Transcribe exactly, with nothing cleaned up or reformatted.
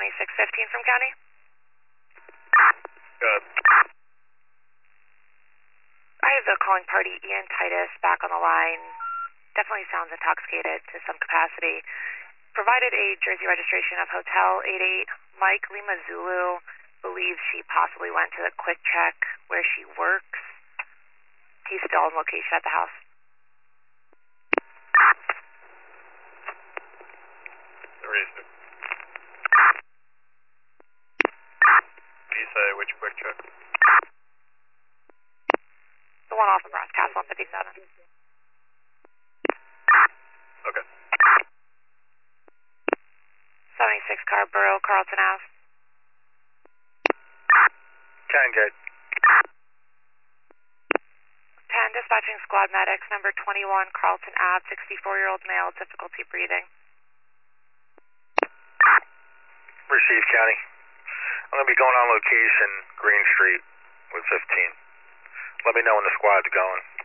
seventy-six fifteen from County. Good. I have the calling party Ian Titus back on the line. Definitely sounds intoxicated to some capacity. Provided a jersey registration of Hotel eighty-eight. Mike Lima Zulu believes she possibly went to the Quick Check where she works. He's still on location at the house. Reason. What do you say? Which Quick Check? The one off of Ross Castle on fifty-seven. Okay. seventy-six Carborough, Carlton Ave. ten good. ten dispatching squad medics, number twenty-one, Carlton Ave, sixty-four-year-old male, difficulty breathing. Received, County. I'm going to be going on location, Green Street, with fifteen. Let me know when the squad's going.